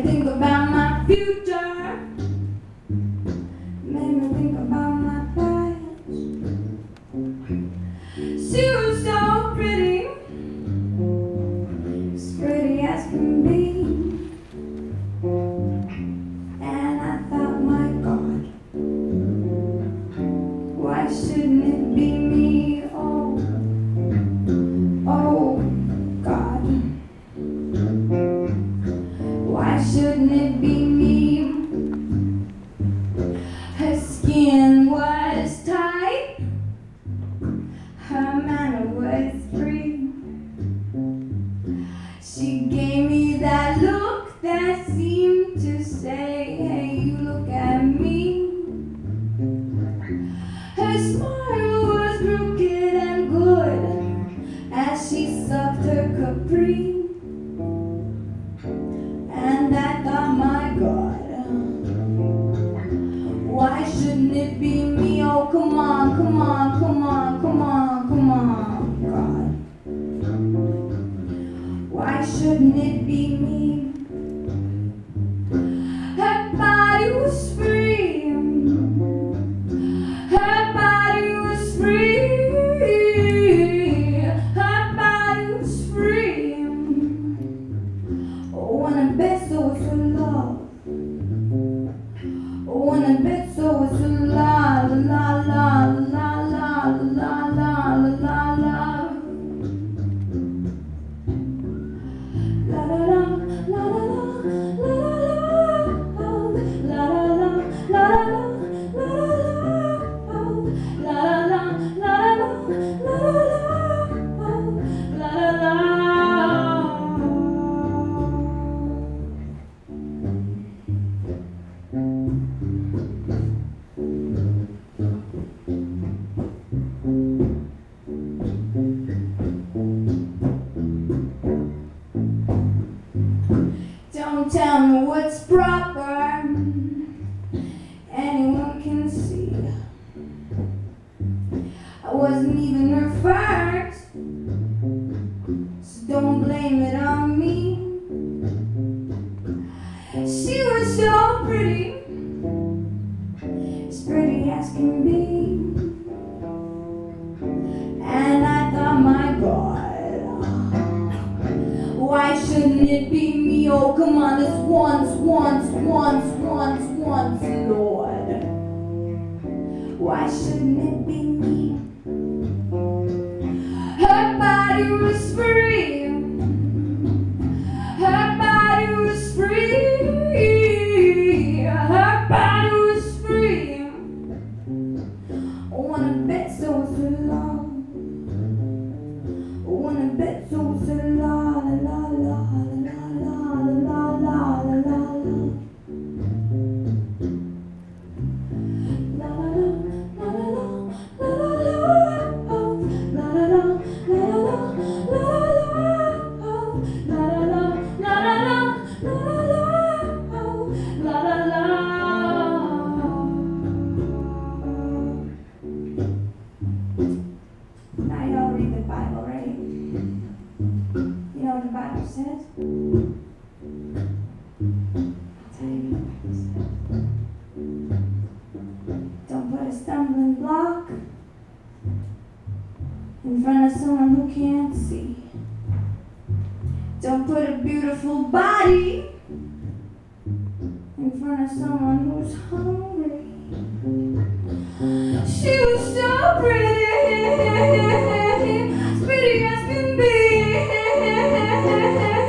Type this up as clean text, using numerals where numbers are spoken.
think about my future. Made me think about my past. She was so pretty, as pretty as can be. And I thought, my God, why shouldn't it be me? Oh, oh God, why shouldn't it be me? Her skin was tight, her manner was free. She gave me that look that seemed to say, hey, you look at me. Her smile was crooked and good as she sucked her capri. And I thought, my God, why shouldn't it be me? Oh, come on, come on, come on, come on, come on, God. Why shouldn't it be me? Her body was free. Her body was free. Her body was free. Oh, and I bet so was her love. Oh, and I bet so was her la la la la la la la la la la la. La la la la la la la Don't tell me what's proper, anyone can see. I wasn't even her first, so don't blame it on me. She was so pretty, as pretty as can be. And I thought, my God, why shouldn't it be me? Oh, come on, this once, Lord. Why shouldn't it be me? Her body was free. Her body was free. Her body was free. Oh, and I bet so was her love. Oh, and I bet so was her la la la la la la la la la la la. Now y'all read the Bible, right? You know what the Bible says? I'll tell you what the Bible says. Don't put a stumbling block in front of someone who can't see. Don't put a beautiful body in front of someone who's hungry. She was so pretty, as pretty as can be.